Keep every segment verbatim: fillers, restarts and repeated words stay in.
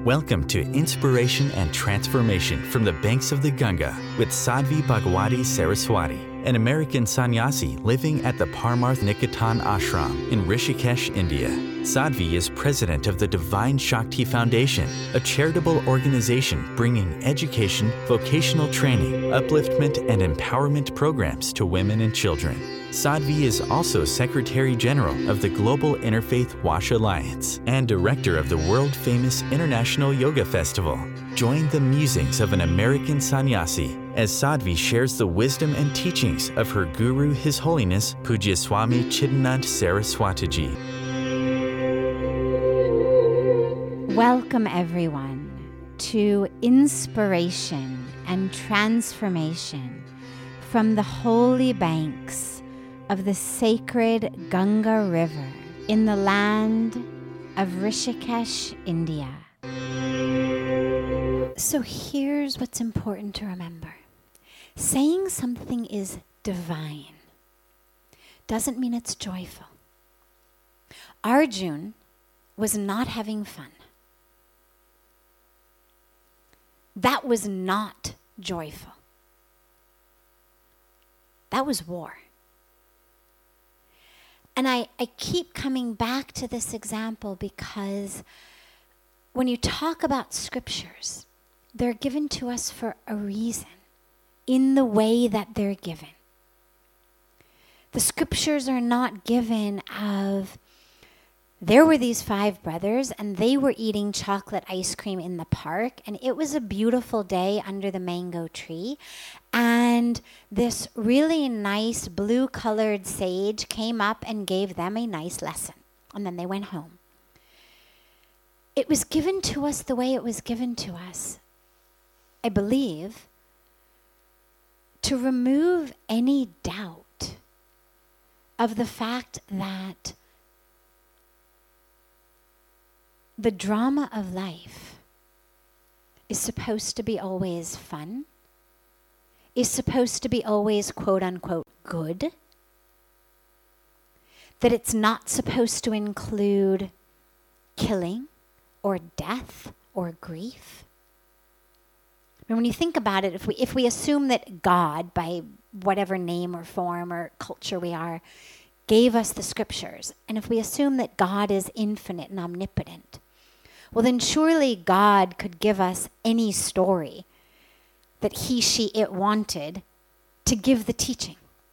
Welcome to Inspiration and Transformation from the Banks of the Ganga with Sadhvi Bhagwati Saraswati, an American sannyasi living at the Parmarth Niketan Ashram in Rishikesh, India. Sadhvi is president of the Divine Shakti Foundation, a charitable organization bringing education, vocational training, upliftment, and empowerment programs to women and children. Sadhvi is also Secretary General of the Global Interfaith Wash Alliance and Director of the world-famous International Yoga Festival. Join the musings of an American sannyasi as Sadhvi shares the wisdom and teachings of her guru, His Holiness Pujya Swami Chidanand Saraswatiji. Welcome, everyone, to Inspiration and Transformation from the holy banks of the sacred Ganga River in the land of Rishikesh, India. So here's what's important to remember. Saying something is divine doesn't mean it's joyful. Arjun was not having fun. That was not joyful. That was war. And I, I keep coming back to this example because when you talk about scriptures, they're given to us for a reason, in the way that they're given. The scriptures are not given of, there were these five brothers and they were eating chocolate ice cream in the park and it was a beautiful day under the mango tree. And this really nice blue-colored sage came up and gave them a nice lesson. And then they went home. It was given to us the way it was given to us, I believe, to remove any doubt of the fact that the drama of life is supposed to be always fun, is supposed to be always quote-unquote good, that it's not supposed to include killing or death or grief. And when you think about it, if we if we assume that God, by whatever name or form or culture we are, gave us the scriptures, and if we assume that God is infinite and omnipotent, well then surely God could give us any story that he, she, it wanted to give the teaching.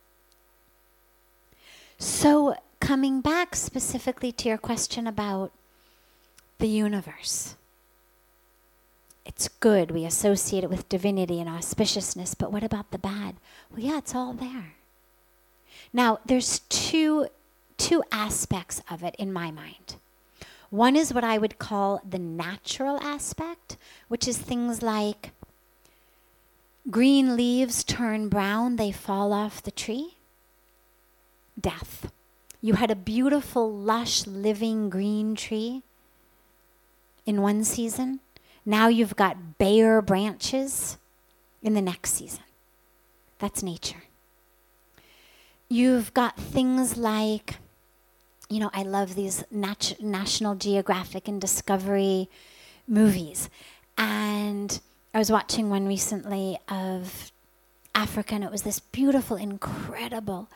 So coming back specifically to your question about the universe. It's good, we associate it with divinity and auspiciousness, but what about the bad? Well, yeah, it's all there. Now, there's two, two aspects of it in my mind. One is what I would call the natural aspect, which is things like green leaves turn brown, they fall off the tree. Death. You had a beautiful, lush, living green tree in one season. Now you've got bare branches in the next season. That's nature. You've got things like, you know, I love these nat- National Geographic and Discovery movies. And I was watching one recently of Africa, and it was this beautiful, incredible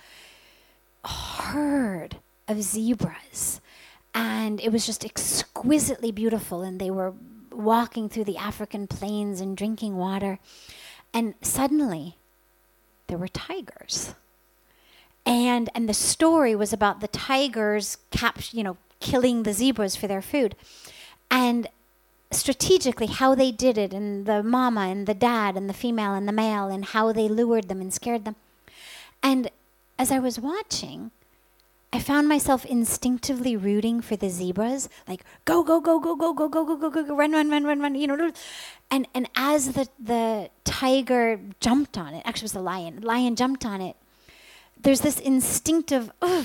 herd of zebras. And it was just exquisitely beautiful, and they were walking through the African plains and drinking water. And suddenly, there were tigers. And and the story was about the tigers cap- you know, killing the zebras for their food. And strategically how they did it, and the mama and the dad and the female and the male, and how they lured them and scared them. And as I was watching, I found myself instinctively rooting for the zebras, like go, go, go, go, go, go, go, go, go, go, go, run, run, run, run, run, you know. And and as the, the tiger jumped on it, actually it was the lion, lion jumped on it, there's this instinctive, ugh.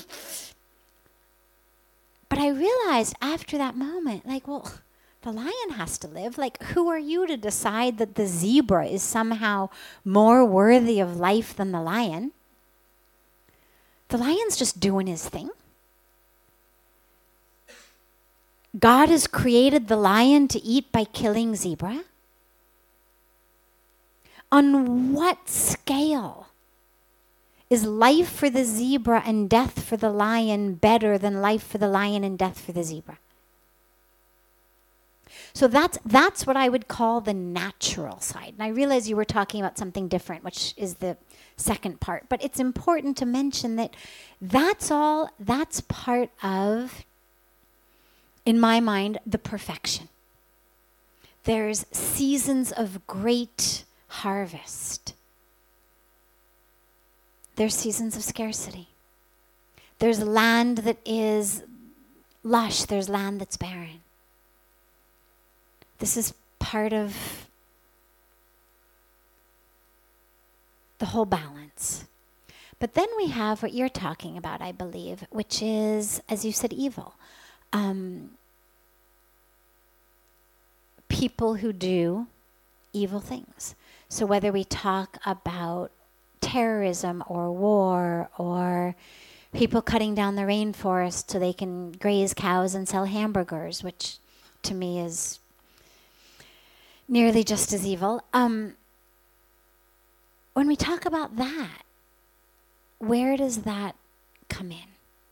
But I realized after that moment, like, well, the lion has to live. Like, who are you to decide that the zebra is somehow more worthy of life than the lion? The lion's just doing his thing. God has created the lion to eat by killing zebra? On what scale is life for the zebra and death for the lion better than life for the lion and death for the zebra? So that's that's what I would call the natural side. And I realize you were talking about something different, which is the second part. But it's important to mention that that's all, that's part of, in my mind, the perfection. There's seasons of great harvest. There's seasons of scarcity. There's land that is lush. There's land that's barren. This is part of the whole balance. But then we have what you're talking about, I believe, which is, as you said, evil. Um, people who do evil things. So whether we talk about terrorism or war or people cutting down the rainforest so they can graze cows and sell hamburgers, which to me is nearly just as evil. Um, when we talk about that, where does that come in?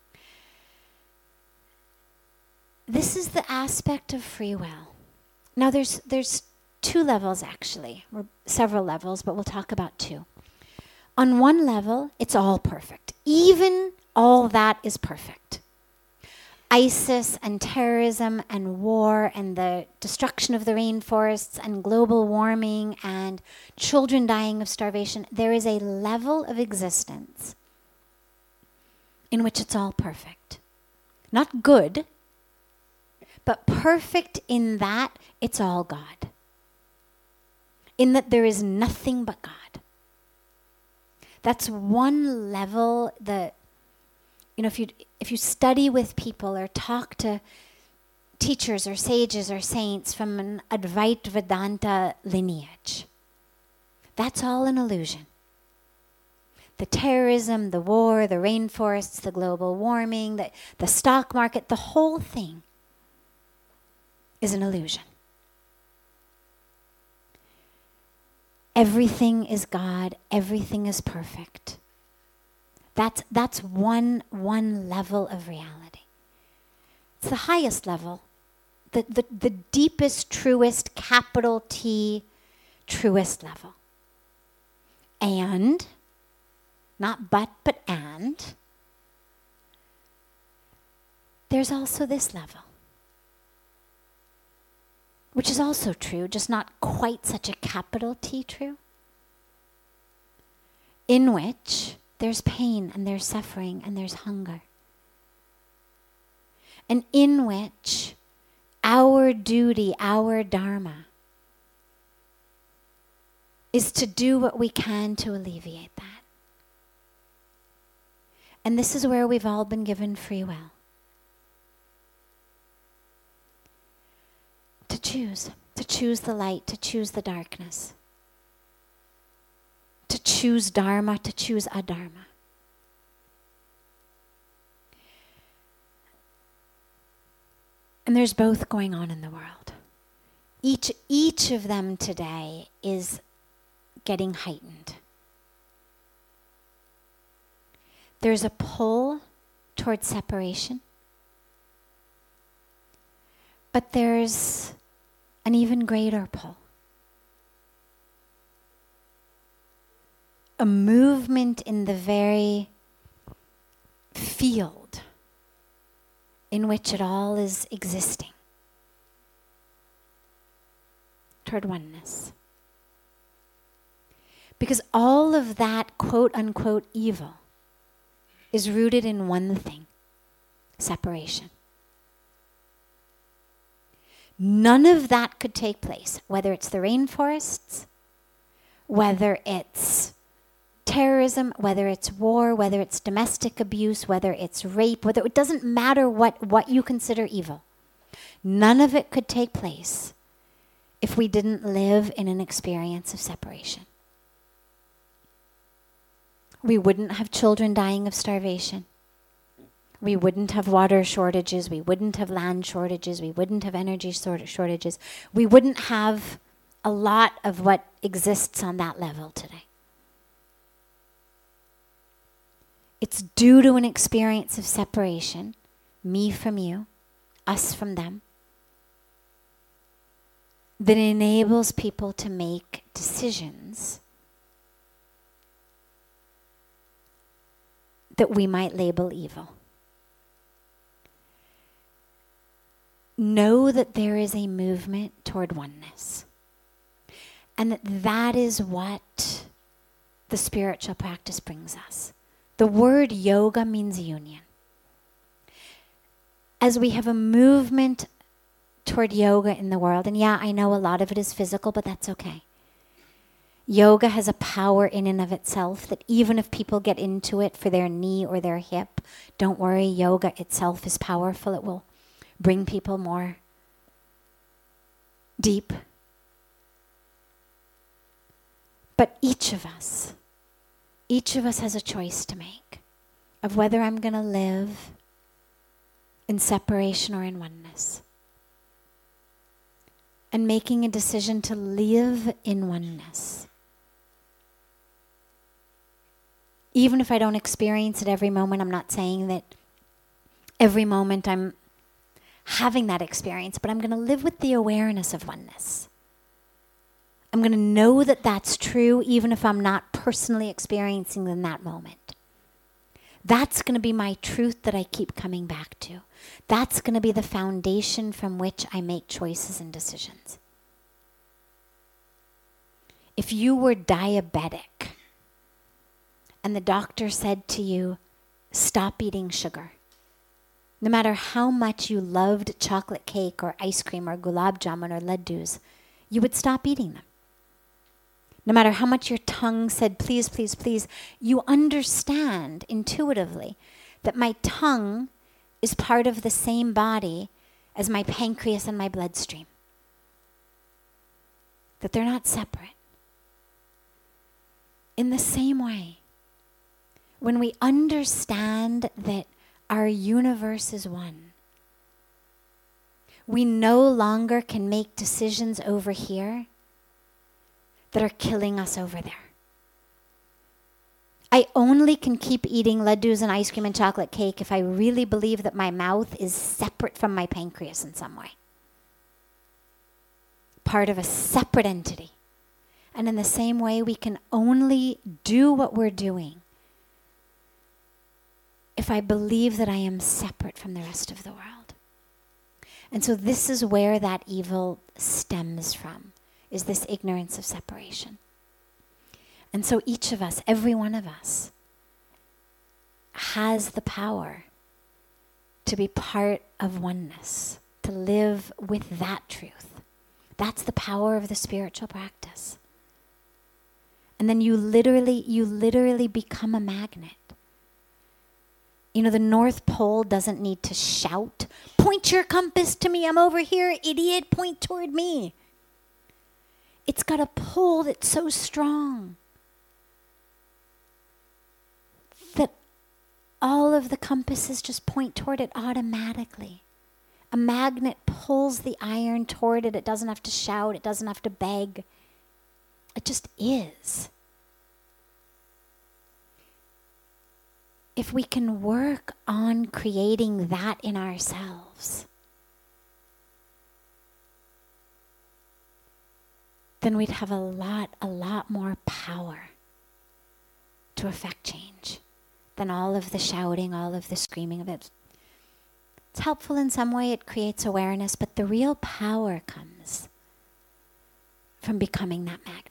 This is the aspect of free will. Now there's there's two levels actually, or several levels, but we'll talk about two. On one level, it's all perfect. Even all that is perfect. ISIS and terrorism and war and the destruction of the rainforests and global warming and children dying of starvation, there is a level of existence in which it's all perfect. Not good, but perfect in that it's all God. In that there is nothing but God. That's one level that, you know, if you if you study with people or talk to teachers or sages or saints from an Advaita Vedanta lineage, that's all an illusion. The terrorism, the war, the rainforests, the global warming, the, the stock market, the whole thing is an illusion. Everything is God. Everything is perfect. That's that's one one level of reality. It's the highest level, the, the, the deepest, truest, capital T, truest level. And, not but, but and, there's also this level, which is also true, just not quite such a capital T true, in which there's pain and there's suffering and there's hunger. And in which our duty, our dharma, is to do what we can to alleviate that. And this is where we've all been given free will. To choose, to choose the light, to choose the darkness. To choose dharma, to choose adharma. And there's both going on in the world. Each, each of them today is getting heightened. There's a pull towards separation. But there's an even greater pull. A movement in the very field in which it all is existing toward oneness. Because all of that quote unquote evil is rooted in one thing: separation. None of that could take place, whether it's the rainforests, whether it's terrorism, whether it's war, whether it's domestic abuse, whether it's rape, whether it doesn't matter what, what you consider evil. None of it could take place if we didn't live in an experience of separation. We wouldn't have children dying of starvation. we wouldn't have water shortages, we wouldn't have land shortages, we wouldn't have energy sort of shortages, we wouldn't have a lot of what exists on that level today. It's due to an experience of separation, me from you, us from them, that enables people to make decisions that we might label evil. Know that there is a movement toward oneness, and that that is what the spiritual practice brings us. The word yoga means union. As we have a movement toward yoga in the world, and yeah, I know a lot of it is physical, but that's okay. Yoga has a power in and of itself that even if people get into it for their knee or their hip, don't worry, yoga itself is powerful. It will bring people more deep. But each of us, each of us has a choice to make of whether I'm going to live in separation or in oneness. And making a decision to live in oneness. Even if I don't experience it every moment, I'm not saying that every moment I'm having that experience, but I'm going to live with the awareness of oneness. I'm going to know that that's true even if I'm not personally experiencing in that moment. That's going to be my truth that I keep coming back to. That's going to be the foundation from which I make choices and decisions. If you were diabetic and the doctor said to you, stop eating sugar, no matter how much you loved chocolate cake or ice cream or gulab jamun or laddus, you would stop eating them. No matter how much your tongue said, please, please, please, you understand intuitively that my tongue is part of the same body as my pancreas and my bloodstream. That they're not separate. In the same way, when we understand that our universe is one, we no longer can make decisions over here that are killing us over there. I only can keep eating laddus and ice cream and chocolate cake if I really believe that my mouth is separate from my pancreas in some way. Part of a separate entity. And in the same way, we can only do what we're doing if I believe that I am separate from the rest of the world. And so this is where that evil stems from, is this ignorance of separation. And so each of us, every one of us, has the power to be part of oneness, to live with that truth. That's the power of the spiritual practice. And then you literally, you literally become a magnet. You know, the North Pole doesn't need to shout, point your compass to me, I'm over here, idiot, point toward me. It's got a pull that's so strong that all of the compasses just point toward it automatically. A magnet pulls the iron toward it. It doesn't have to shout. It doesn't have to beg. It just is. If we can work on creating that in ourselves, then we'd have a lot, a lot more power to affect change than all of the shouting, all of the screaming of it. It's helpful in some way, it creates awareness, but the real power comes from becoming that magnet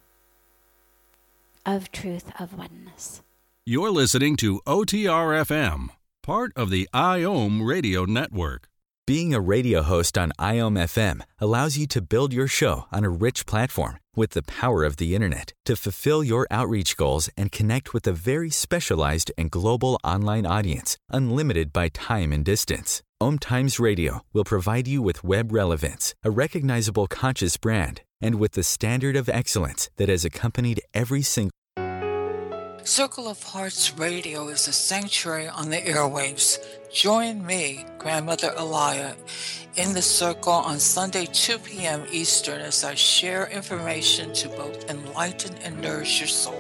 of truth, of oneness. You're listening to O T R F M, part of the IOM Radio Network. Being a radio host on I O M F M allows you to build your show on a rich platform with the power of the internet to fulfill your outreach goals and connect with a very specialized and global online audience, unlimited by time and distance. Om Times Radio will provide you with web relevance, a recognizable conscious brand, and with the standard of excellence that has accompanied every single Circle of Hearts Radio is a sanctuary on the airwaves. Join me, Grandmother Alaya, in the circle on Sunday, two p.m. Eastern, as I share information to both enlighten and nourish your soul.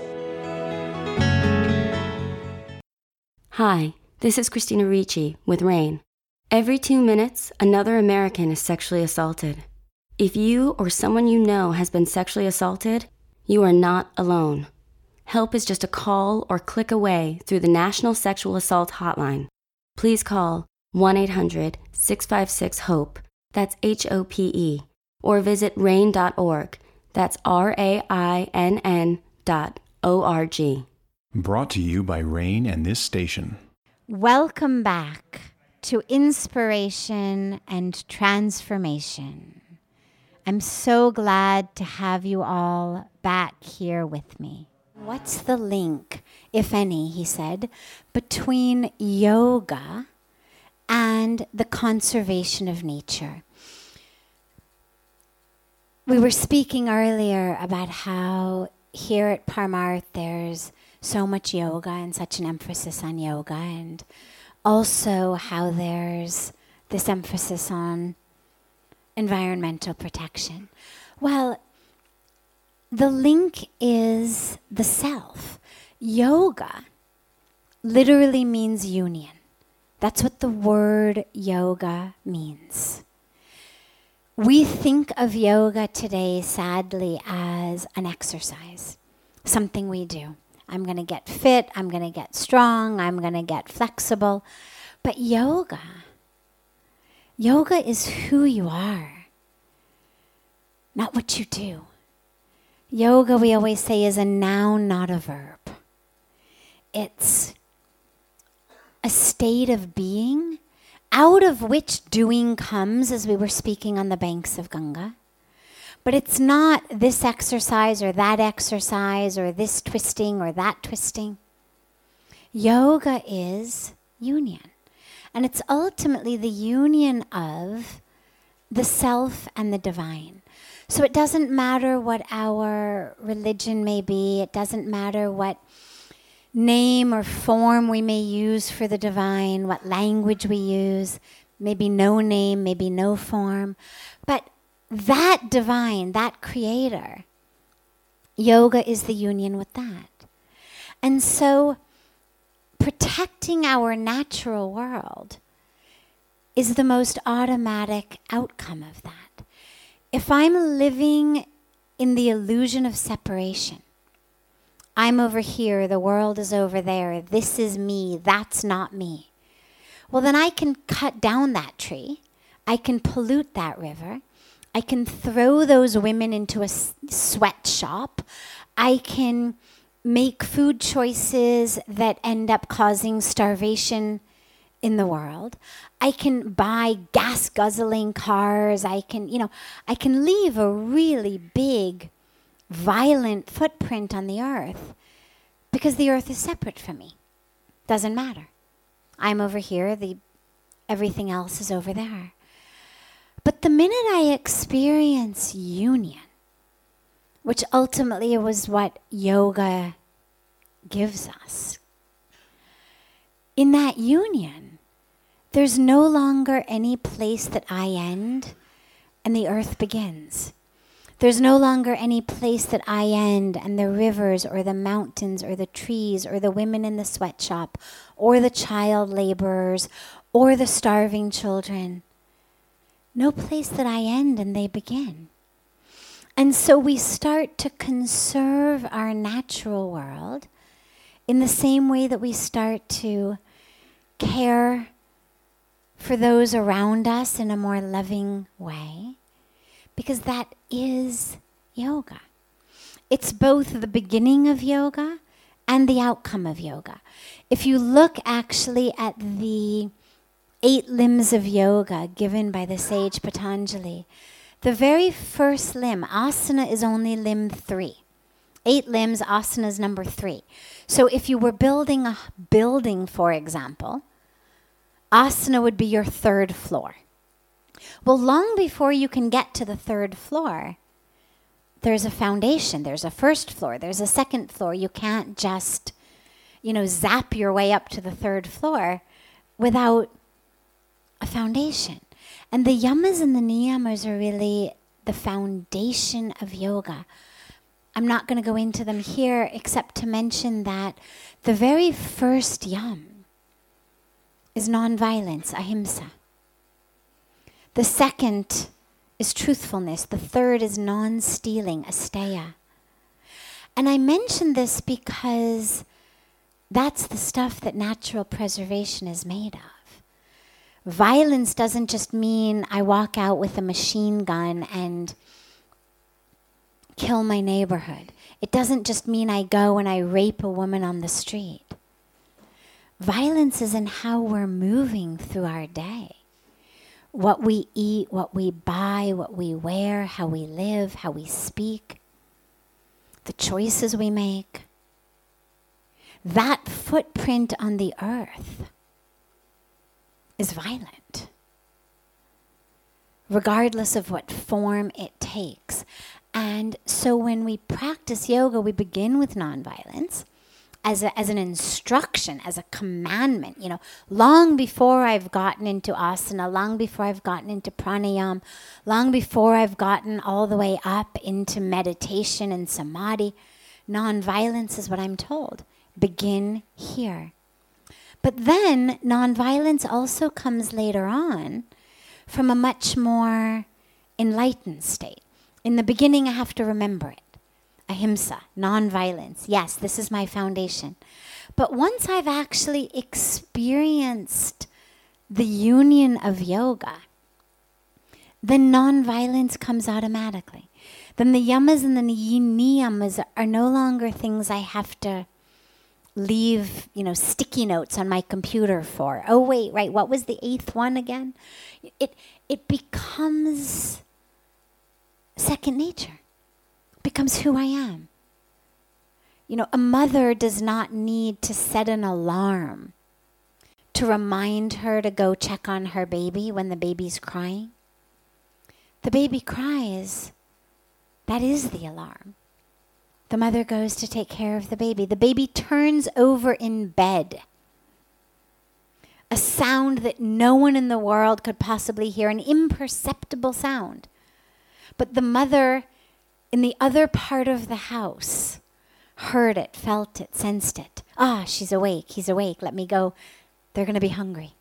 Hi, this is Christina Ricci with RAIN. Every two minutes, another American is sexually assaulted. If you or someone you know has been sexually assaulted, you are not alone. Help is just a call or click away through the National Sexual Assault Hotline. Please call one eight hundred six five six HOPE, that's H O P E, or visit rain dot org, that's R A I N N dot O R G. Brought to you by RAIN and this station. Welcome back to Inspiration and Transformation. I'm so glad to have you all back here with me. What's the link, if any, he said, between yoga and the conservation of nature? We were speaking earlier about how here at Parmarth there's so much yoga and such an emphasis on yoga, and also how there's this emphasis on environmental protection. Well, the link is the self. Yoga literally means union. That's what the word yoga means. We think of yoga today, sadly, as an exercise, something we do. I'm going to get fit, I'm going to get strong, I'm going to get flexible. But yoga, yoga is who you are, not what you do. Yoga, we always say, is a noun, not a verb. It's a state of being out of which doing comes, as we were speaking on the banks of Ganga. But it's not this exercise or that exercise or this twisting or that twisting. Yoga is union. And it's ultimately the union of the self and the divine. So it doesn't matter what our religion may be. It doesn't matter what name or form we may use for the divine, what language we use. Maybe no name, maybe no form. But that divine, that creator, yoga is the union with that. And so protecting our natural world is the most automatic outcome of that. If I'm living in the illusion of separation, I'm over here, the world is over there, this is me, that's not me. Well, then I can cut down that tree, I can pollute that river, I can throw those women into a sweatshop, I can make food choices that end up causing starvation in the world. I can buy gas guzzling cars. I can, you know, I can leave a really big, violent footprint on the earth because the earth is separate from me. Doesn't matter. I'm over here, the everything else is over there. But the minute I experience union, which ultimately was what yoga gives us, in that union, there's no longer any place that I end and the earth begins. There's no longer any place that I end and the rivers or the mountains or the trees or the women in the sweatshop or the child laborers or the starving children. No place that I end and they begin. And so we start to conserve our natural world in the same way that we start to care for those around us in a more loving way, because that is yoga. It's both the beginning of yoga and the outcome of yoga. If you look actually at the eight limbs of yoga given by the sage Patanjali, the very first limb, asana, is only limb three. Eight limbs, asana is number three. So if you were building a building, for example, asana would be your third floor. Well, long before you can get to the third floor, there's a foundation, there's a first floor, there's a second floor. You can't just you know, zap your way up to the third floor without a foundation. And the yamas and the niyamas are really the foundation of yoga. I'm not going to go into them here except to mention that the very first yam is non-violence, ahimsa. The second is truthfulness. The third is non-stealing, asteya. And I mention this because that's the stuff that natural preservation is made of. Violence doesn't just mean I walk out with a machine gun and kill my neighborhood. It doesn't just mean I go and I rape a woman on the street. Violence is in how we're moving through our day. What we eat, what we buy, what we wear, how we live, how we speak, the choices we make. That footprint on the earth is violent, regardless of what form it takes. And so when we practice yoga, we begin with nonviolence as a, as an instruction, as a commandment. You know, long before I've gotten into asana, long before I've gotten into pranayama, long before I've gotten all the way up into meditation and samadhi, nonviolence is what I'm told. Begin here. But then nonviolence also comes later on from a much more enlightened state. In the beginning, I have to remember it. Ahimsa, nonviolence. Yes, this is my foundation. But once I've actually experienced the union of yoga, then nonviolence comes automatically. Then the yamas and the niyamas are no longer things I have to leave, you know, sticky notes on my computer for. Oh, wait, right, what was the eighth one again? It, it becomes second nature, becomes who I am. You know, a mother does not need to set an alarm to remind her to go check on her baby when the baby's crying. The baby cries. That is the alarm. The mother goes to take care of the baby. The baby turns over in bed. A sound that no one in the world could possibly hear, an imperceptible sound. But the mother in the other part of the house heard it, felt it, sensed it. Ah, she's awake, he's awake, let me go. They're going to be hungry.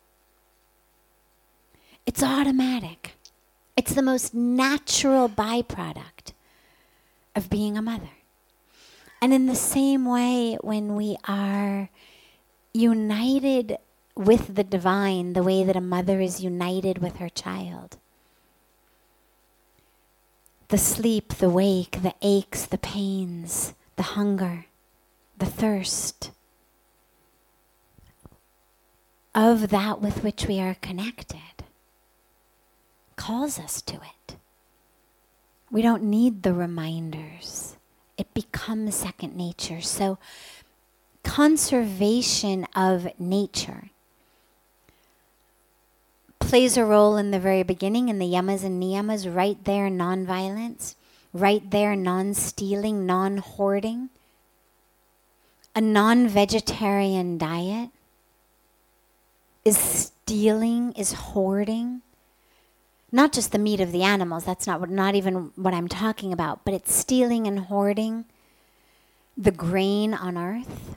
It's automatic. It's the most natural byproduct of being a mother. And in the same way, when we are united with the divine, the way that a mother is united with her child, the sleep, the wake, the aches, the pains, the hunger, the thirst of that with which we are connected calls us to it. We don't need the reminders. It becomes second nature. So conservation of nature plays a role in the very beginning in the yamas and niyamas, right there, non-violence, right there, non-stealing, non-hoarding, a non-vegetarian diet is stealing, is hoarding, not just the meat of the animals, that's not what, not even what I'm talking about, but it's stealing and hoarding the grain on earth.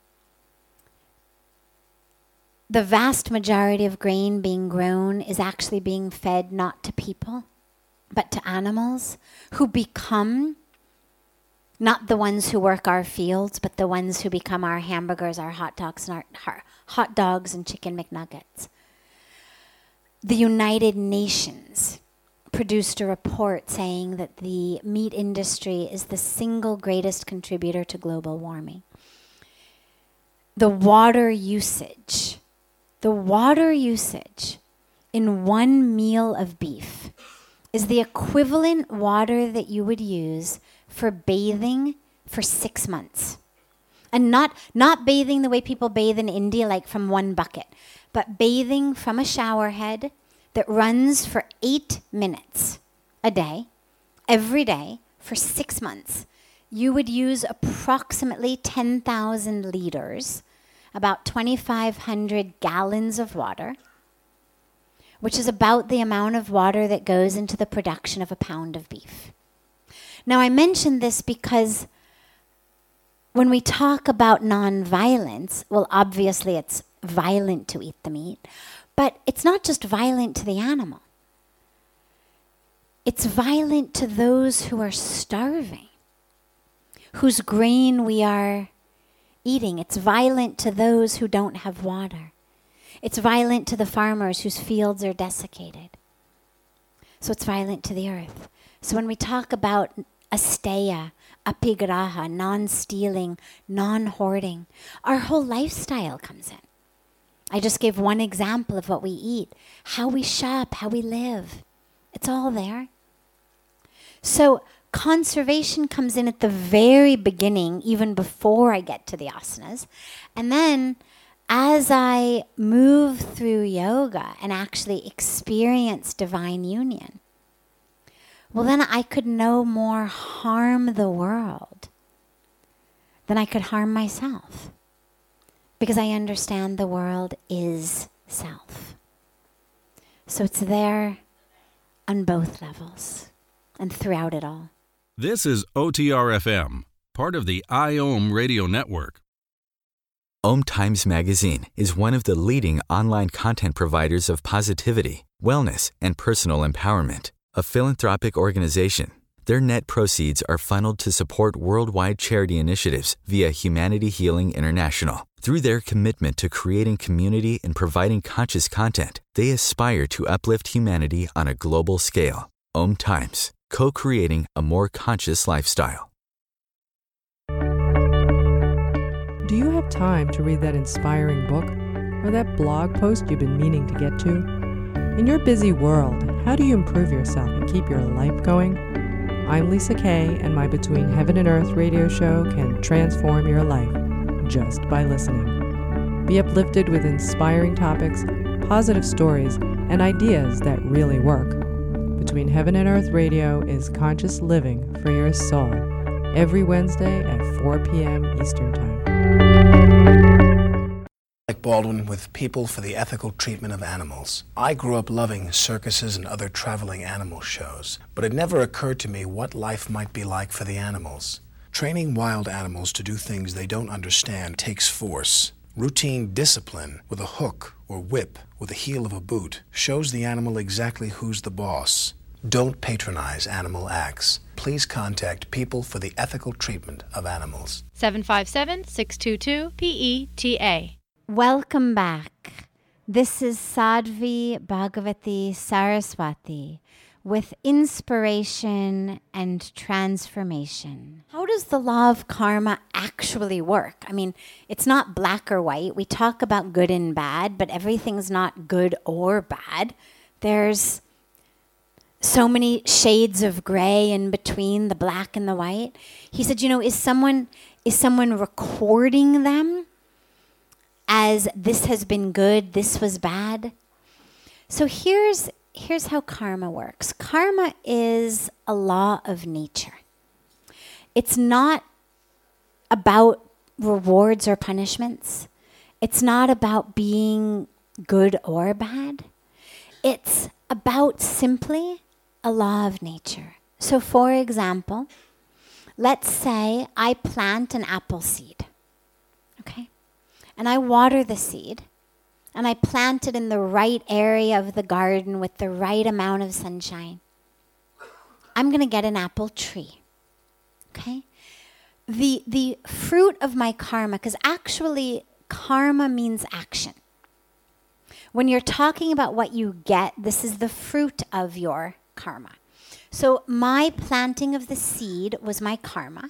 The vast majority of grain being grown is actually being fed not to people, but to animals who become not the ones who work our fields, but the ones who become our hamburgers, our hot dogs, and our, our hot dogs and chicken McNuggets. The United Nations produced a report saying that the meat industry is the single greatest contributor to global warming. The water usage, the water usage in one meal of beef is the equivalent water that you would use for bathing for six months. And not, not bathing the way people bathe in India, like from one bucket, but bathing from a shower head that runs for eight minutes a day, every day, for six months. You would use approximately ten thousand liters about twenty-five hundred gallons of water, which is about the amount of water that goes into the production of a pound of beef. Now, I mention this because when we talk about nonviolence, well, obviously it's violent to eat the meat, but it's not just violent to the animal. It's violent to those who are starving, whose grain we are eating. It's violent to those who don't have water. It's violent to the farmers whose fields are desiccated. So it's violent to the earth. So when we talk about asteya, apigraha, non-stealing, non-hoarding, our whole lifestyle comes in. I just gave one example of what we eat, how we shop, how we live. It's all there. So conservation comes in at the very beginning, even before I get to the asanas. And then as I move through yoga and actually experience divine union, well, then I could no more harm the world than I could harm myself, because I understand the world is self. So it's there on both levels and throughout it all. This is O T R F M, part of the I O M Radio Network. Om Times Magazine is one of the leading online content providers of positivity, wellness, and personal empowerment. A philanthropic organization, their net proceeds are funneled to support worldwide charity initiatives via Humanity Healing International. Through their commitment to creating community and providing conscious content, they aspire to uplift humanity on a global scale. Om Times, co-creating a more conscious lifestyle. Do you have time to read that inspiring book or that blog post you've been meaning to get to? In your busy world, how do you improve yourself and keep your life going? I'm Lisa Kay, and my Between Heaven and Earth radio show can transform your life just by listening. Be uplifted with inspiring topics, positive stories, and ideas that really work. Between Heaven and Earth Radio is conscious living for your soul, every Wednesday at four p.m. Eastern Time. Baldwin with People for the Ethical Treatment of Animals. I grew up loving circuses and other traveling animal shows, but it never occurred to me what life might be like for the animals. Training wild animals to do things they don't understand takes force. Routine discipline with a hook or whip with the heel of a boot shows the animal exactly who's the boss. Don't patronize animal acts. Please contact People for the Ethical Treatment of Animals. seven five seven, six two two, P E T A. Welcome back. This is Sadhvi Bhagavati Saraswati with inspiration and transformation. How does the law of karma actually work? I mean, it's not black or white. We talk about good and bad, but everything's not good or bad. There's so many shades of gray in between the black and the white. He said, you know, is someone is someone recording them as this has been good, this was bad? So here's here's how karma works. Karma is a law of nature. It's not about rewards or punishments. It's not about being good or bad. It's about simply a law of nature. So for example, let's say I plant an apple seed, okay? And I water the seed, and I plant it in the right area of the garden with the right amount of sunshine. I'm going to get an apple tree, okay? The, the fruit of my karma, because actually karma means action. When you're talking about what you get, this is the fruit of your karma. So my planting of the seed was my karma.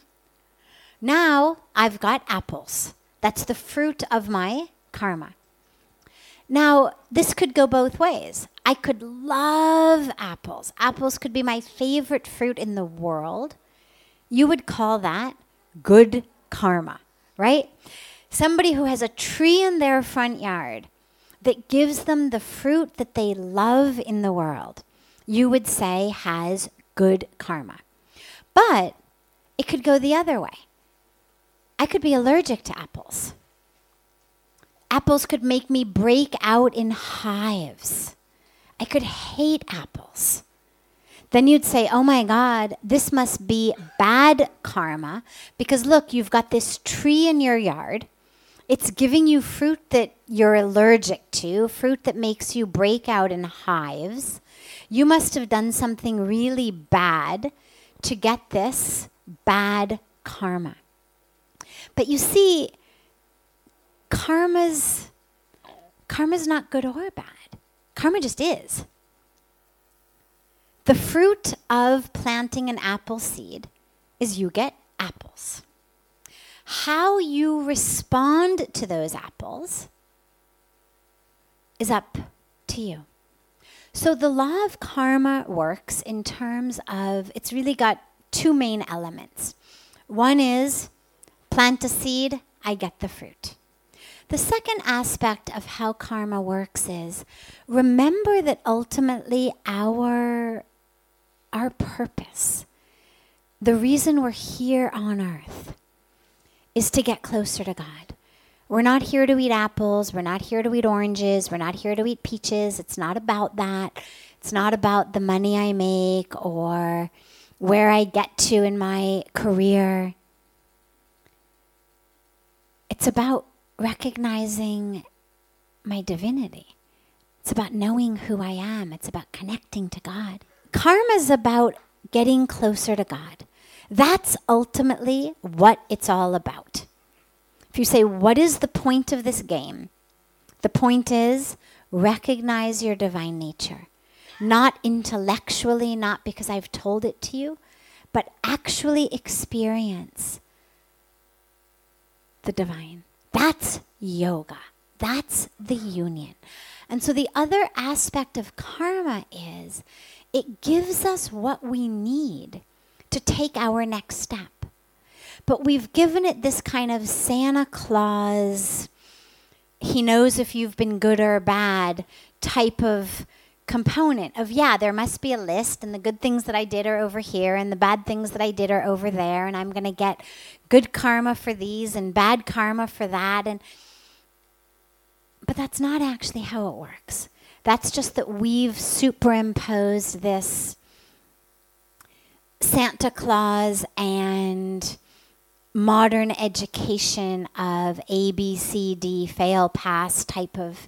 Now I've got apples. That's the fruit of my karma. Now, this could go both ways. I could love apples. Apples could be my favorite fruit in the world. You would call that good karma, right? Somebody who has a tree in their front yard that gives them the fruit that they love in the world, you would say has good karma. But it could go the other way. I could be allergic to apples. Apples could make me break out in hives. I could hate apples. Then you'd say, oh my God, this must be bad karma, because look, you've got this tree in your yard. It's giving you fruit that you're allergic to, fruit that makes you break out in hives. You must have done something really bad to get this bad karma. But you see, karma's, karma's not good or bad. Karma just is. The fruit of planting an apple seed is you get apples. How you respond to those apples is up to you. So the law of karma works in terms of, it's really got two main elements. One is plant a seed, I get the fruit. The second aspect of how karma works is remember that ultimately our, our purpose, the reason we're here on earth, is to get closer to God. We're not here to eat apples. We're not here to eat oranges. We're not here to eat peaches. It's not about that. It's not about the money I make or where I get to in my career. It's about recognizing my divinity. It's about knowing who I am. It's about connecting to God. Karma is about getting closer to God. That's ultimately what it's all about. If you say, what is the point of this game? The point is recognize your divine nature. Not intellectually, not because I've told it to you, but actually experience the divine. That's yoga. That's the union. And so the other aspect of karma is it gives us what we need to take our next step. But we've given it this kind of Santa Claus, he knows if you've been good or bad type of component of, yeah, there must be a list and the good things that I did are over here and the bad things that I did are over there and I'm going to get good karma for these and bad karma for that. And but that's not actually how it works. That's just that we've superimposed this Santa Claus and modern education of A, B, C, D, fail, pass type of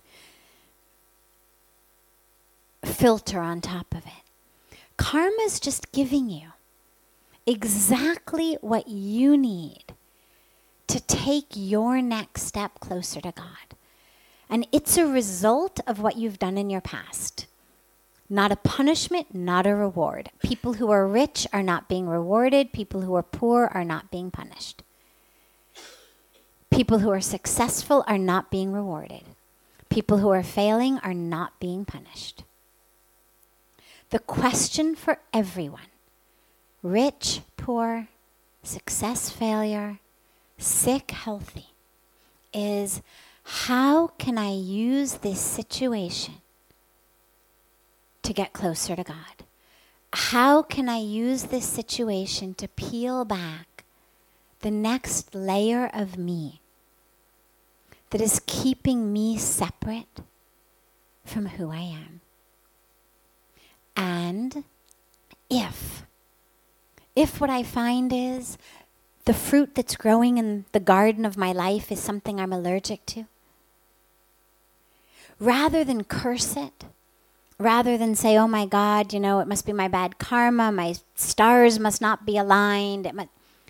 filter on top of it. Karma is just giving you exactly what you need to take your next step closer to God. And it's a result of what you've done in your past. Not a punishment, not a reward. People who are rich are not being rewarded. People who are poor are not being punished. People who are successful are not being rewarded. People who are failing are not being punished. The question for everyone, rich, poor, success, failure, sick, healthy, is how can I use this situation to get closer to God? How can I use this situation to peel back the next layer of me that is keeping me separate from who I am? And if, if what I find is the fruit that's growing in the garden of my life is something I'm allergic to, rather than curse it, rather than say, oh my God, you know, it must be my bad karma, my stars must not be aligned. It must...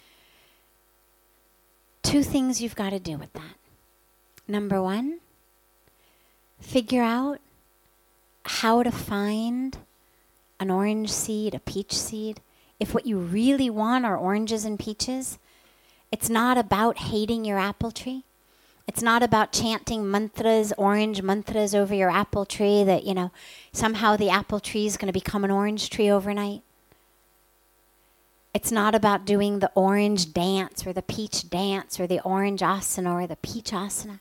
Two things you've got to do with that. Number one, figure out how to find an orange seed, a peach seed. If what you really want are oranges and peaches, it's not about hating your apple tree. It's not about chanting mantras, orange mantras over your apple tree that, you know, somehow the apple tree is going to become an orange tree overnight. It's not about doing the orange dance or the peach dance or the orange asana or the peach asana.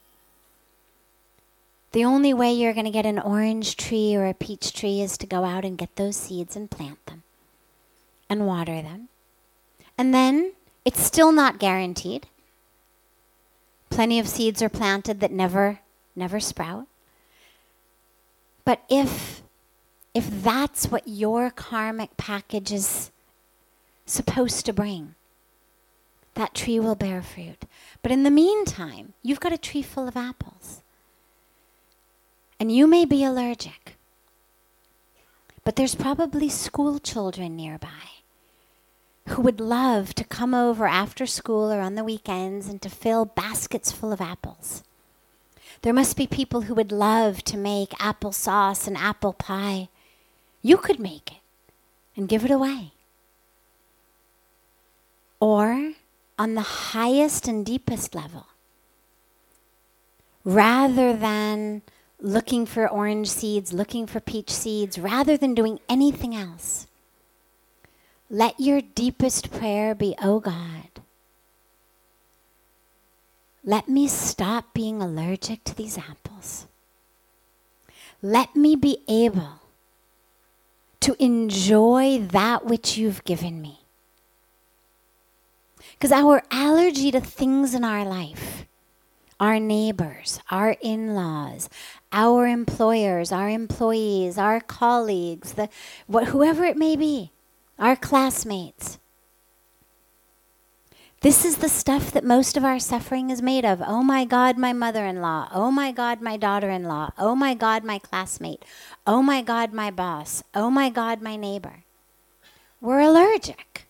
The only way you're going to get an orange tree or a peach tree is to go out and get those seeds and plant them and water them. And then it's still not guaranteed. Plenty of seeds are planted that never never sprout. But if, if that's what your karmic package is supposed to bring, that tree will bear fruit. But in the meantime, you've got a tree full of apples. And you may be allergic. But there's probably school children nearby who would love to come over after school or on the weekends and to fill baskets full of apples. There must be people who would love to make applesauce and apple pie. You could make it and give it away. Or, on the highest and deepest level, rather than looking for orange seeds, looking for peach seeds, rather than doing anything else, let your deepest prayer be, oh God, let me stop being allergic to these apples. Let me be able to enjoy that which you've given me. Because our allergy to things in our life, our neighbors, our in-laws, our employers, our employees, our colleagues, the, wh- whoever it may be, our classmates. This is the stuff that most of our suffering is made of. Oh my God, my mother-in-law. Oh my God, my daughter-in-law. Oh my God, my classmate. Oh my God, my boss. Oh my God, my neighbor. We're allergic.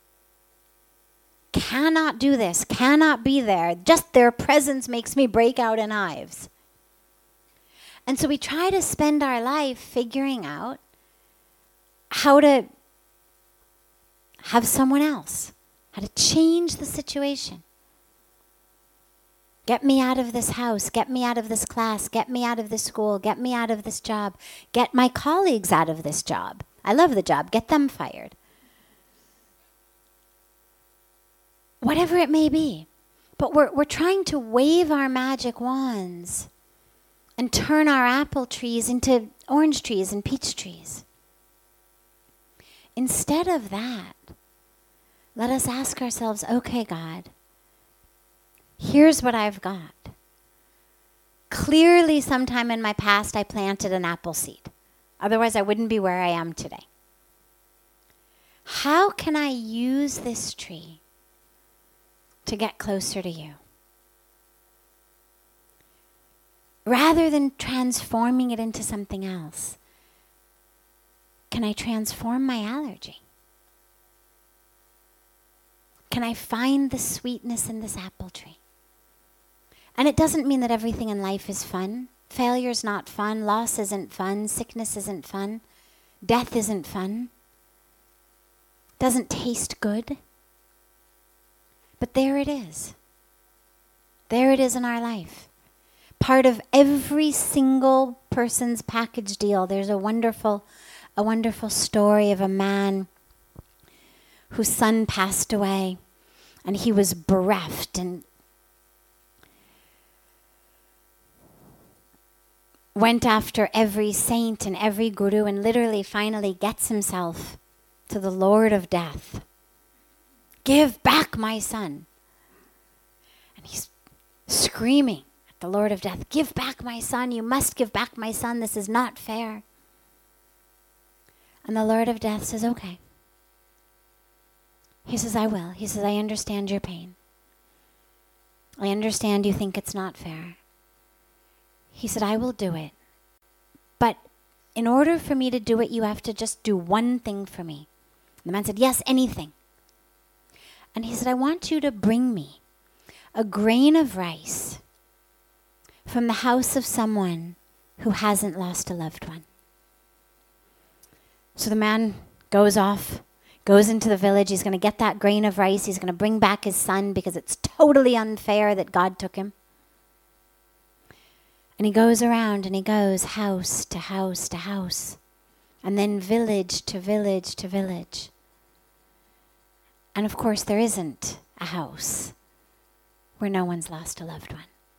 Cannot do this, cannot be there. Just their presence makes me break out in hives. And so we try to spend our life figuring out how to have someone else, how to change the situation. Get me out of this house, get me out of this class, get me out of this school, get me out of this job, get my colleagues out of this job. I love the job, get them fired. Whatever it may be. But we're we're trying to wave our magic wands and turn our apple trees into orange trees and peach trees. Instead of that, let us ask ourselves, okay, God, here's what I've got. Clearly, sometime in my past, I planted an apple seed. Otherwise, I wouldn't be where I am today. How can I use this tree to get closer to you? Rather than transforming it into something else, can I transform my allergy? Can I find the sweetness in this apple tree? And it doesn't mean that everything in life is fun. Failure's not fun. Loss isn't fun. Sickness isn't fun. Death isn't fun. Doesn't taste good. But there it is. There it is in our life. Part of every single person's package deal. There's a wonderful, a wonderful story of a man whose son passed away, and he was bereft and went after every saint and every guru, and literally finally gets himself to the Lord of Death. Give back my son. And he's screaming at the Lord of Death, give back my son, you must give back my son, this is not fair. And the Lord of Death says, okay. He says, I will. He says, I understand your pain. I understand you think it's not fair. He said, I will do it. But in order for me to do it, you have to just do one thing for me. And the man said, yes, anything. And he said, I want you to bring me a grain of rice from the house of someone who hasn't lost a loved one. So the man goes off, goes into the village. He's going to get that grain of rice. He's going to bring back his son because it's totally unfair that God took him. And he goes around and he goes house to house to house, and then village to village to village. And of course, there isn't a house where no one's lost a loved one.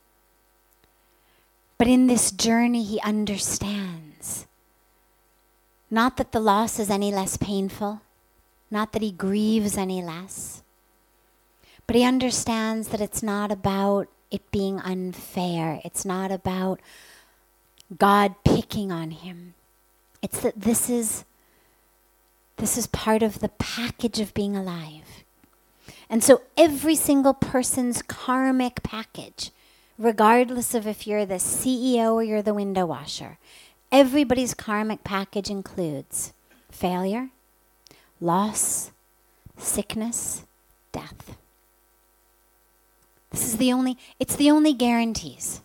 But in this journey, he understands not that the loss is any less painful, not that he grieves any less, but he understands that it's not about it being unfair. It's not about God picking on him. It's that this is this is part of the package of being alive. And so every single person's karmic package, regardless of if you're the C E O or you're the window washer, everybody's karmic package includes failure, loss, sickness, death. This is the only, it's the only guarantees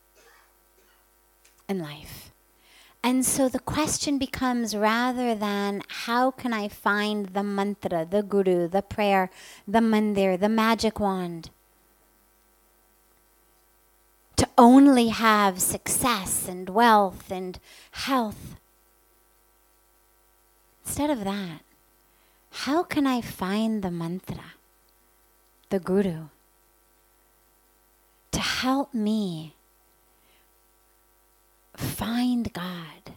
in life. And so the question becomes, rather than how can I find the mantra, the guru, the prayer, the mandir, the magic wand, to only have success and wealth and health. Instead of that, how can I find the mantra, the guru, to help me find God?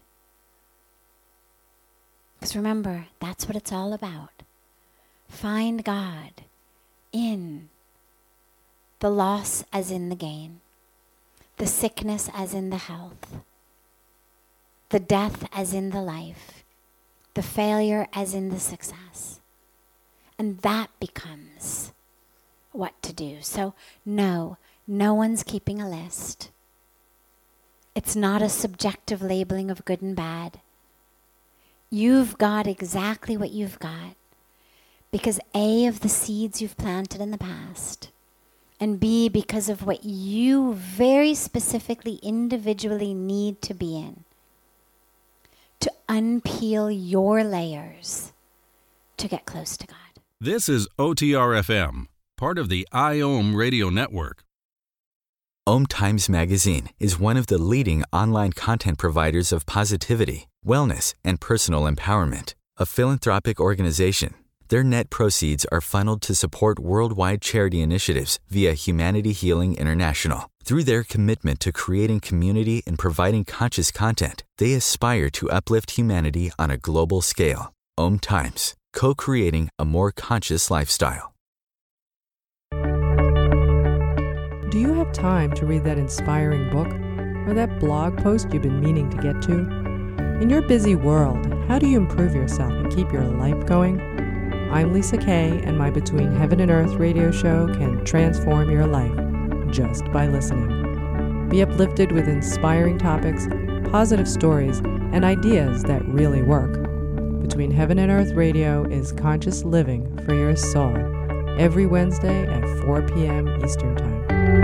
Because remember, that's what it's all about. Find God in the loss as in the gain, the sickness as in the health, the death as in the life, the failure as in the success. And that becomes what to do. So no, no one's keeping a list. It's not a subjective labeling of good and bad. You've got exactly what you've got because A, of the seeds you've planted in the past, and B, because of what you very specifically, individually need to be in to unpeel your layers to get close to God. This is O T R F M, part of the I O M Radio Network. Om Times Magazine is one of the leading online content providers of positivity, wellness, and personal empowerment. A philanthropic organization, their net proceeds are funneled to support worldwide charity initiatives via Humanity Healing International. Through their commitment to creating community and providing conscious content, they aspire to uplift humanity on a global scale. Om Times, co-creating a more conscious lifestyle. Do you have time to read that inspiring book or that blog post you've been meaning to get to? In your busy world, how do you improve yourself and keep your life going? I'm Lisa Kay, and my Between Heaven and Earth radio show can transform your life just by listening. Be uplifted with inspiring topics, positive stories, and ideas that really work. Between Heaven and Earth Radio is conscious living for your soul, every Wednesday at four p.m. Eastern Time.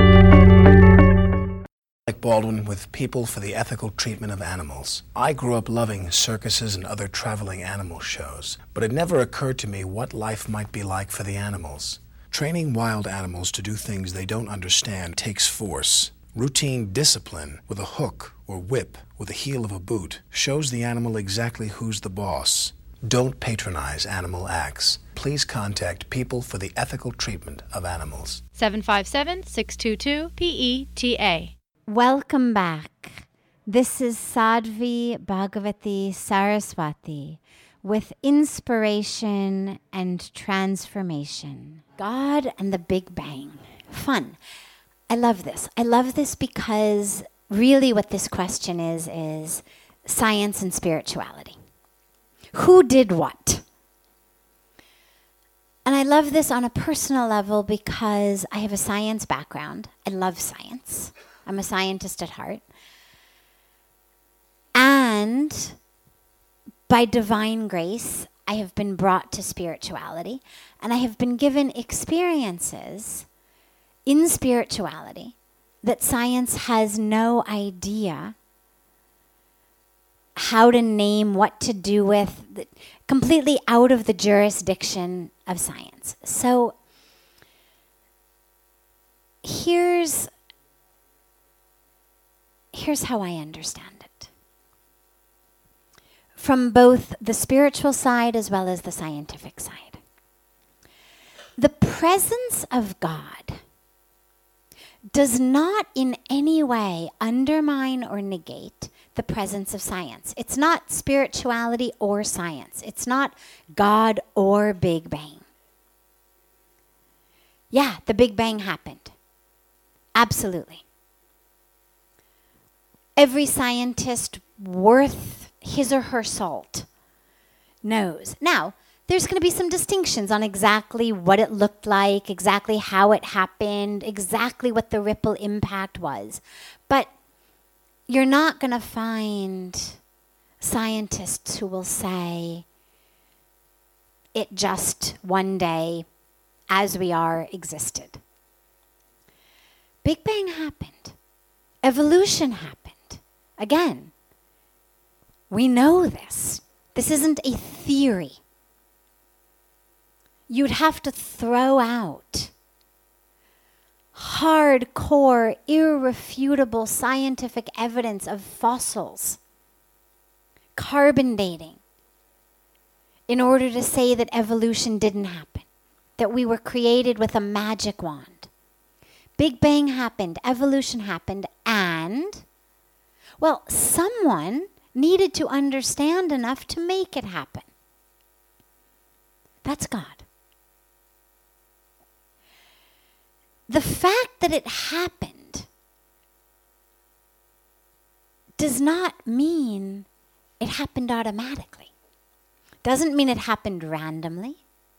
Alec Baldwin with People for the Ethical Treatment of Animals. I grew up loving circuses and other traveling animal shows, but it never occurred to me what life might be like for the animals. Training wild animals to do things they don't understand takes force. Routine discipline with a hook or whip with the heel of a boot shows the animal exactly who's the boss. Don't patronize animal acts. Please contact People for the Ethical Treatment of Animals. seven five seven, six two two, P E T A. Welcome back. This is Sadhvi Bhagavati Saraswati with Inspiration and Transformation. God and the Big Bang. Fun. I love this. I love this because really what this question is, is science and spirituality. Who did what? And I love this on a personal level because I have a science background. I love science. I'm a scientist at heart. And by divine grace, I have been brought to spirituality, and I have been given experiences in spirituality that science has no idea how to name, what to do with, completely out of the jurisdiction of science. So here's Here's how I understand it. From both the spiritual side as well as the scientific side. The presence of God does not in any way undermine or negate the presence of science. It's not spirituality or science. It's not God or Big Bang. Yeah, the Big Bang happened. Absolutely. Every scientist worth his or her salt knows. Now, there's going to be some distinctions on exactly what it looked like, exactly how it happened, exactly what the ripple impact was. But you're not going to find scientists who will say it just one day, as we are, existed. Big Bang happened. Evolution happened. Again, we know this. This isn't a theory. You'd have to throw out hardcore, irrefutable scientific evidence of fossils, carbon dating, in order to say that evolution didn't happen, that we were created with a magic wand. Big Bang happened, evolution happened, and, well, someone needed to understand enough to make it happen. That's God. The fact that it happened does not mean it happened automatically. Doesn't mean it happened randomly.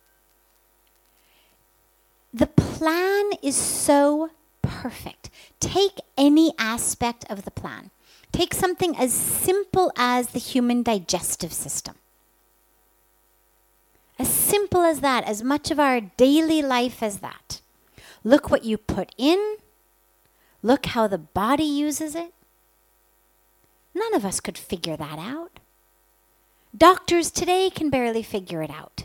The plan is so perfect. Take any aspect of the plan. Take something as simple as the human digestive system. As simple as that, as much of our daily life as that. Look what you put in. Look how the body uses it. None of us could figure that out. Doctors today can barely figure it out.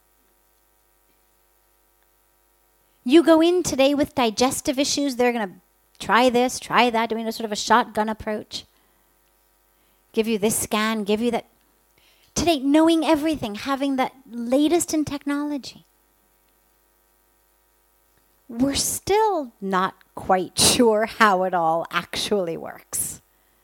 You go in today with digestive issues, they're going to try this, try that, doing a sort of a shotgun approach. Give you this scan, give you that. Today, knowing everything, having the latest in technology. We're still not quite sure how it all actually works.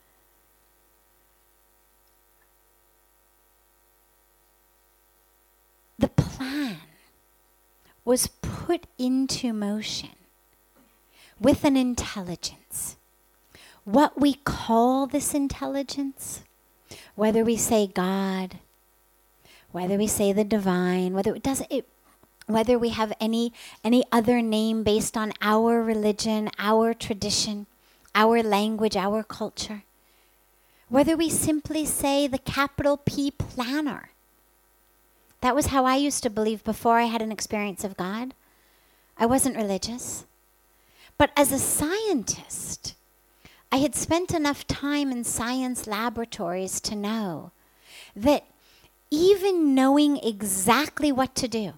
The plan was put into motion with an intelligence. What we call this intelligence, whether we say God, whether we say the divine, whether it does it, whether we have any any other name based on our religion, our tradition, our language, our culture, whether we simply say the capital P planner. That was how I used to believe before I had an experience of God. I wasn't religious. But as a scientist, I had spent enough time in science laboratories to know that even knowing exactly what to do,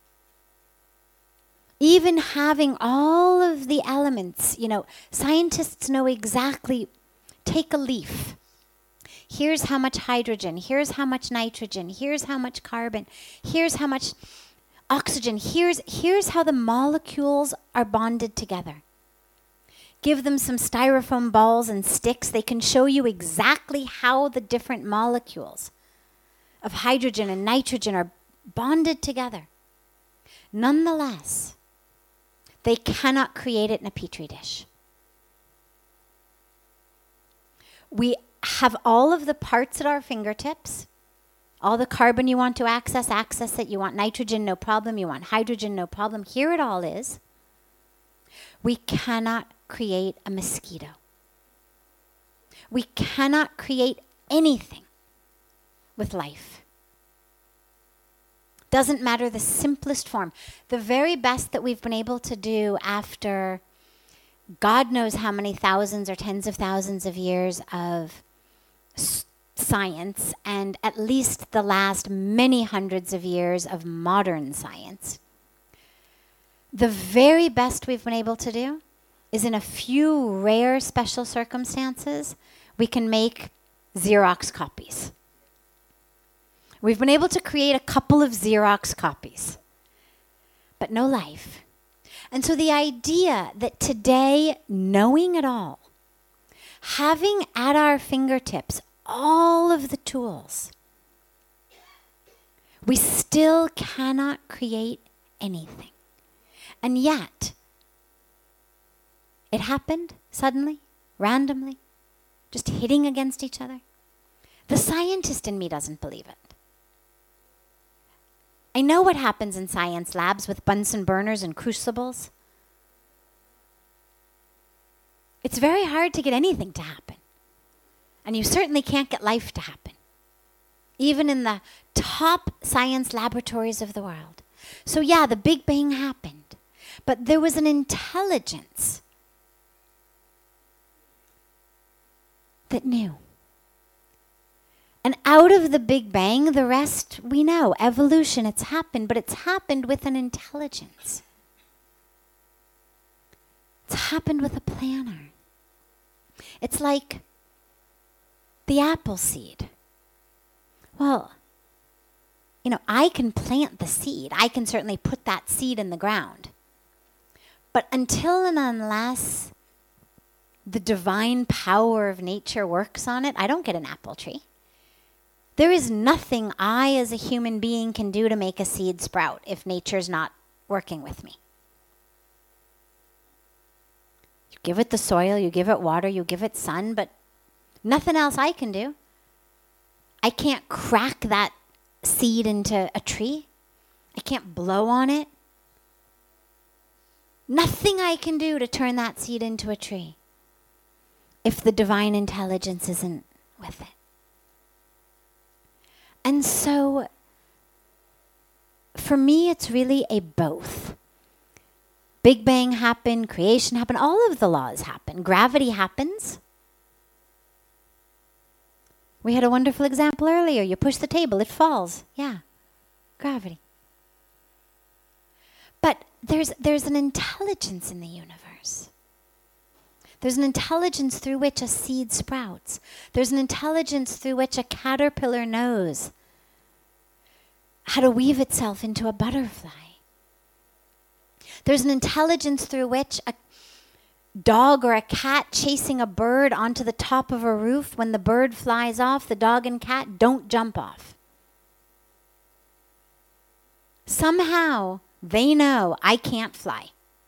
even having all of the elements, you know, scientists know exactly, take a leaf. Here's how much hydrogen, here's how much nitrogen, here's how much carbon, here's how much oxygen, here's, here's how the molecules are bonded together. Give them some styrofoam balls and sticks, they can show you exactly how the different molecules of hydrogen and nitrogen are bonded together. Nonetheless, they cannot create it in a petri dish. We have all of the parts at our fingertips. All the carbon you want to access, access it. You want nitrogen, no problem. You want hydrogen, no problem. Here it all is. We cannot create a mosquito. We cannot create anything with life. Doesn't matter the simplest form. The very best that we've been able to do after God knows how many thousands or tens of thousands of years of s- science, and at least the last many hundreds of years of modern science. The very best we've been able to do is, in a few rare special circumstances, we can make Xerox copies. We've been able to create a couple of Xerox copies, but no life. And so the idea that today, knowing it all, having at our fingertips all of the tools, we still cannot create anything. And yet, It happened suddenly, randomly, just hitting against each other. The scientist in me doesn't believe it. I know what happens in science labs with Bunsen burners and crucibles. It's very hard to get anything to happen. And you certainly can't get life to happen, even in the top science laboratories of the world. So yeah, the Big Bang happened, but there was an intelligence that knew. And out of the Big Bang, the rest we know. Evolution, it's happened, but it's happened with an intelligence. It's happened with a planner. It's like the apple seed. Well, you know, I can plant the seed. I can certainly put that seed in the ground. But until and unless the divine power of nature works on it, I don't get an apple tree. There is nothing I as a human being can do to make a seed sprout if nature's not working with me. You give it the soil, you give it water, you give it sun, but nothing else I can do. I can't crack that seed into a tree. I can't blow on it. Nothing I can do to turn that seed into a tree if the divine intelligence isn't with it. And so, for me, it's really a both. Big Bang happened, creation happened, all of the laws happen. Gravity happens. We had a wonderful example earlier. You push the table, it falls. Yeah, gravity. But there's there's an intelligence in the universe. There's an intelligence through which a seed sprouts. There's an intelligence through which a caterpillar knows how to weave itself into a butterfly. There's an intelligence through which a dog or a cat chasing a bird onto the top of a roof, when the bird flies off, the dog and cat don't jump off. Somehow they know I can't fly.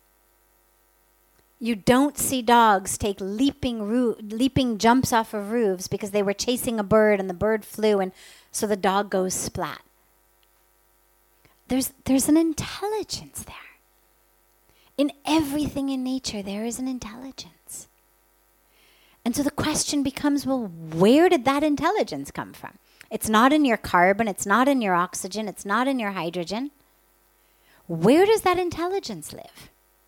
You don't see dogs take leaping roo- leaping jumps off of roofs because they were chasing a bird and the bird flew and so the dog goes splat. There's, there's an intelligence there. In everything in nature, there is an intelligence. And so the question becomes, well, where did that intelligence come from? It's not in your carbon, it's not in your oxygen, it's not in your hydrogen. Where does that intelligence live?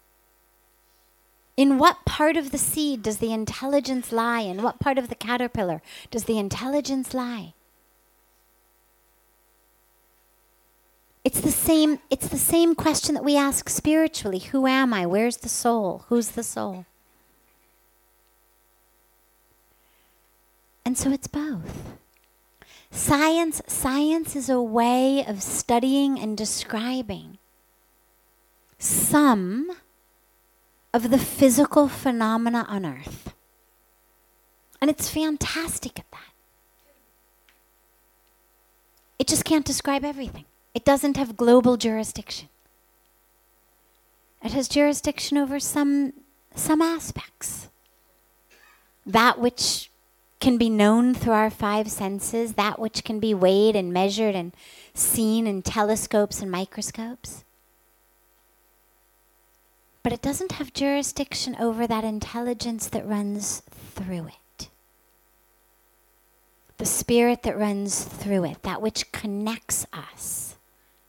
In what part of the seed does the intelligence lie? In what part of the caterpillar does the intelligence lie? It's the same, it's the same question that we ask spiritually. Who am I? Where's the soul? Who's the soul? And so it's both. Science, science is a way of studying and describing some of the physical phenomena on Earth. And it's fantastic at that. It just can't describe everything. It doesn't have global jurisdiction. It has jurisdiction over some, some aspects. That which can be known through our five senses, that which can be weighed and measured and seen in telescopes and microscopes. But it doesn't have jurisdiction over that intelligence that runs through it. The spirit that runs through it, that which connects us.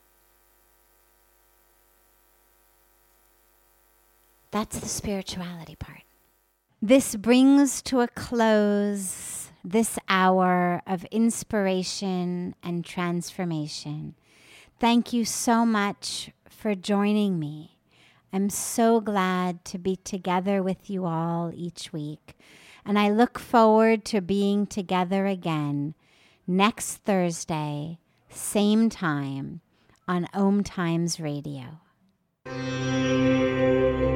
That's the spirituality part. This brings to a close this hour of inspiration and transformation. Thank you so much for joining me. I'm so glad to be together with you all each week. And I look forward to being together again next Thursday, same time, on Om Times Radio.